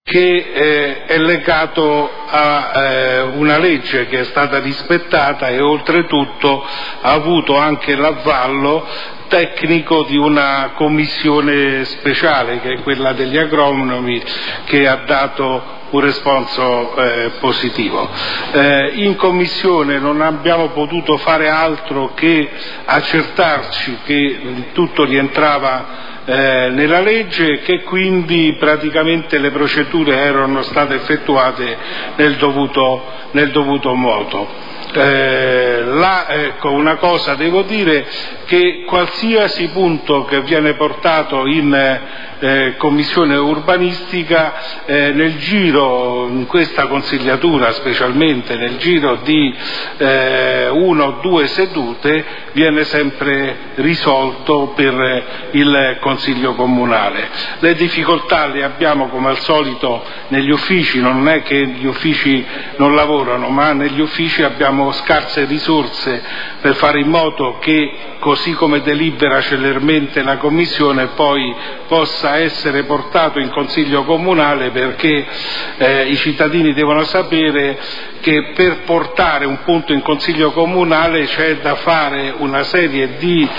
che è legato a una legge che è stata rispettata e oltretutto ha avuto anche l'avallo tecnico di una commissione speciale, che è quella degli agronomi, che ha dato un responso positivo. In commissione non abbiamo potuto fare altro che accertarci che tutto rientrava nella legge e che quindi praticamente le procedure erano state effettuate nel dovuto modo. Ecco, una cosa devo dire, che qualsiasi punto che viene portato in commissione urbanistica nel giro, in questa consigliatura specialmente, nel giro di 1 o 2 sedute viene sempre risolto per il Consiglio Comunale. Le difficoltà le abbiamo come al solito negli uffici, non è che gli uffici non lavorano, ma negli uffici abbiamo scarse risorse per fare in modo che, così come delibera celermente la Commissione, poi possa essere portato in Consiglio Comunale, perché i cittadini devono sapere che per portare un punto in Consiglio Comunale c'è da fare una serie di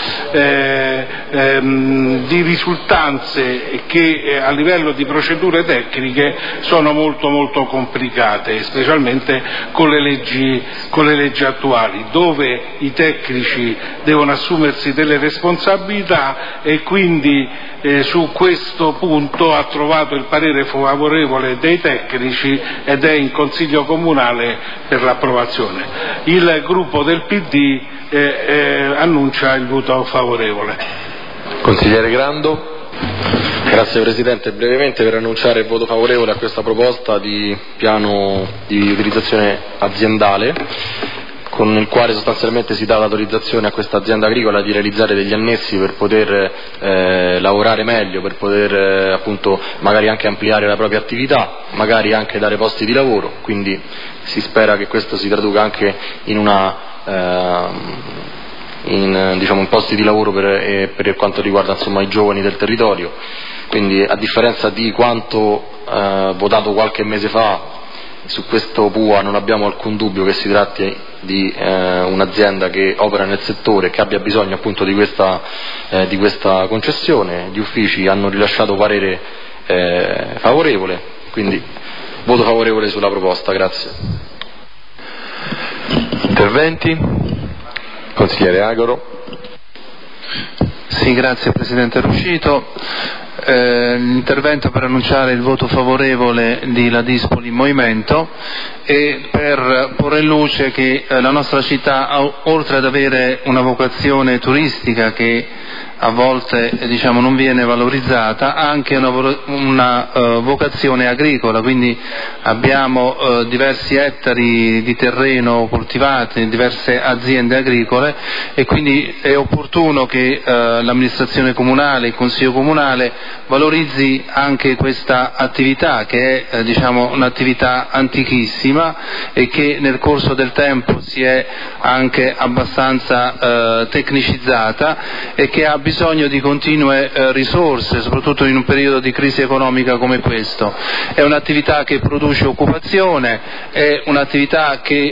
risultanze che a livello di procedure tecniche sono molto molto complicate, specialmente con le leggi attuali, dove i tecnici devono assumersi delle responsabilità e quindi su questo punto ha trovato il parere favorevole dei tecnici ed è in Consiglio Comunale per l'approvazione. Il gruppo del PD annuncia il voto favorevole. Consigliere Grando. Grazie Presidente, brevemente per annunciare il voto favorevole a questa proposta di piano di utilizzazione aziendale, con il quale sostanzialmente si dà l'autorizzazione a questa azienda agricola di realizzare degli annessi per poter lavorare meglio, per poter appunto magari anche ampliare la propria attività, magari anche dare posti di lavoro, quindi si spera che questo si traduca anche in in posti di lavoro per quanto riguarda insomma i giovani del territorio. Quindi, a differenza di quanto votato qualche mese fa, su questo PUA non abbiamo alcun dubbio che si tratti di un'azienda che opera nel settore e che abbia bisogno appunto di questa concessione. Gli uffici hanno rilasciato parere favorevole, quindi voto favorevole sulla proposta. Grazie. Interventi? Consigliere Agaro. Sì, grazie Presidente Ruscito. Intervento per annunciare il voto favorevole di La Dispoli Movimento e per porre in luce che la nostra città, oltre ad avere una vocazione turistica che a volte non viene valorizzata, ha anche una vocazione agricola, quindi abbiamo diversi ettari di terreno coltivati, diverse aziende agricole e quindi è opportuno che l'amministrazione comunale, il Consiglio Comunale valorizzi anche questa attività che è un'attività antichissima e che nel corso del tempo si è anche abbastanza tecnicizzata e che ha bisogno di continue risorse, soprattutto in un periodo di crisi economica come questo. È un'attività che produce occupazione, è un'attività che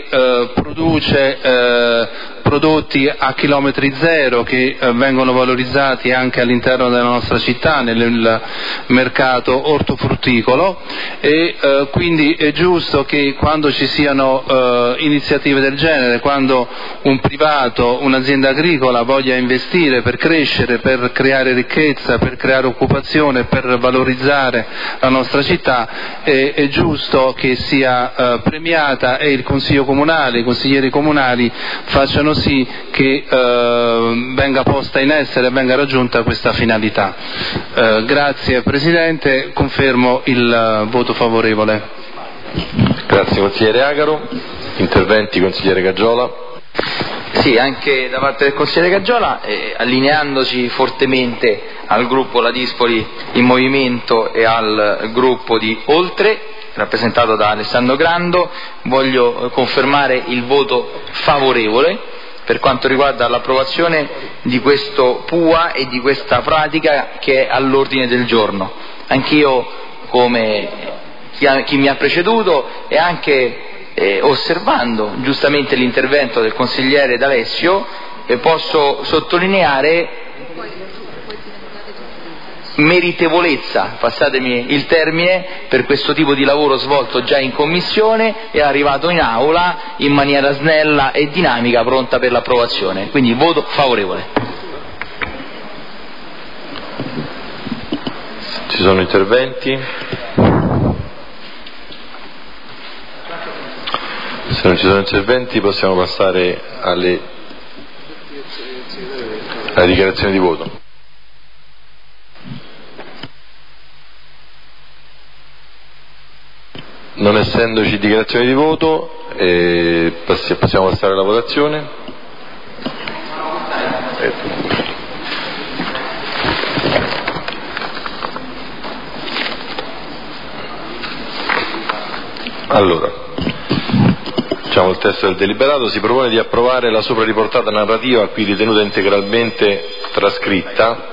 produce prodotti a chilometri zero che vengono valorizzati anche all'interno della nostra città nel mercato ortofrutticolo e quindi è giusto che quando ci siano iniziative del genere, quando un privato, un'azienda agricola voglia investire per crescere, per creare ricchezza, per creare occupazione, per valorizzare la nostra città, è giusto che sia premiata e il Consiglio Comunale, i consiglieri comunali facciano sì che venga posta in essere e venga raggiunta questa finalità. Grazie Presidente, confermo il voto favorevole. Grazie consigliere Agaro. Interventi consigliere Gaggiola. Sì, anche da parte del consigliere Gaggiola, allineandoci fortemente al gruppo La Dispoli in Movimento e al gruppo di Oltre, rappresentato da Alessandro Grando, voglio confermare il voto favorevole per quanto riguarda l'approvazione di questo PUA e di questa pratica che è all'ordine del giorno. Anch'io, come chi mi ha preceduto e anche osservando giustamente l'intervento del consigliere D'Alessio, posso sottolineare meritevolezza, passatemi il termine, per questo tipo di lavoro svolto già in commissione e arrivato in aula in maniera snella e dinamica, pronta per l'approvazione. Quindi voto favorevole. Ci sono interventi? Se non ci sono interventi possiamo passare alle dichiarazioni di voto. Non essendoci dichiarazioni di voto, possiamo passare alla votazione. Allora, diciamo il testo del deliberato. Si propone di approvare la sopra riportata narrativa qui ritenuta integralmente trascritta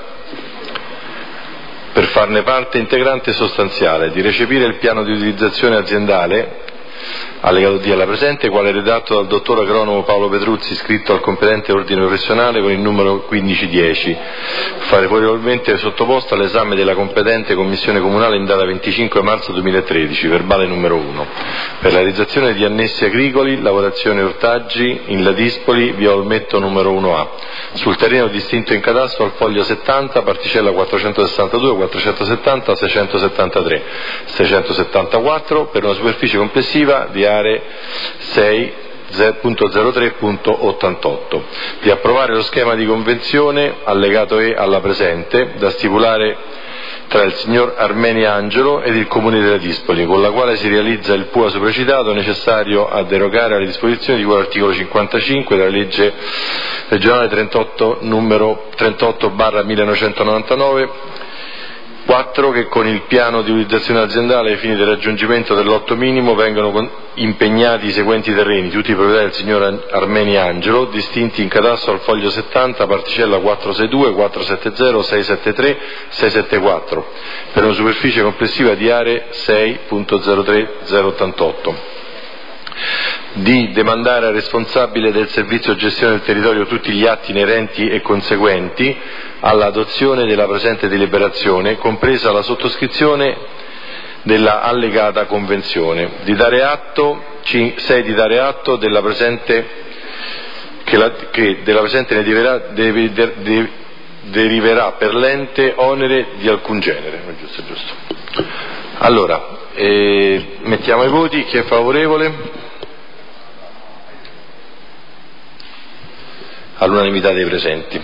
per farne parte integrante e sostanziale, di recepire il piano di utilizzazione aziendale allegato D alla presente, quale redatto dal dottor agronomo Paolo Petruzzi, iscritto al competente ordine professionale con il numero 1510, favorevolmente sottoposto all'esame della competente commissione comunale in data 25 marzo 2013, verbale numero 1, per la realizzazione di annessi agricoli, lavorazione ortaggi in Ladispoli, via Olmetto numero 1A, sul terreno distinto in cadastro al foglio 70, particella 462, 470, 673, 674, per una superficie complessiva di aree 6.03.88, di approvare lo schema di convenzione allegato E alla presente, da stipulare tra il signor Armeni Angelo ed il Comune di Ladispoli, con la quale si realizza il PUA sopracitato necessario a derogare alle disposizioni di cui all'articolo 55 della legge regionale 38 numero 38/1999, 4. Che con il piano di utilizzazione aziendale ai fini del raggiungimento del lotto minimo vengono impegnati i seguenti terreni, tutti proprietà del signor Armeni Angelo, distinti in cadastro al foglio 70, particella 462, 470, 673, 674, per una superficie complessiva di aree 6.03088. Di demandare al responsabile del servizio gestione del territorio tutti gli atti inerenti e conseguenti all'adozione della presente deliberazione, compresa la sottoscrizione della allegata convenzione, di dare atto, 6. Di dare atto della presente che della presente ne deriverà per l'ente onere di alcun genere. Giusto. Allora, mettiamo ai voti. Chi è favorevole? All'unanimità dei presenti.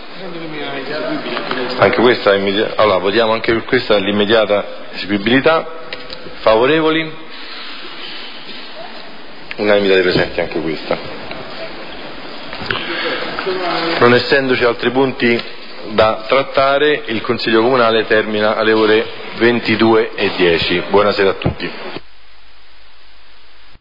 Anche questa è immediata. Allora, votiamo anche per questa l'immediata eseguibilità. Favorevoli? Unanimità dei presenti anche questa. Non essendoci altri punti da trattare, il Consiglio Comunale termina alle ore 22:10. Buonasera a tutti.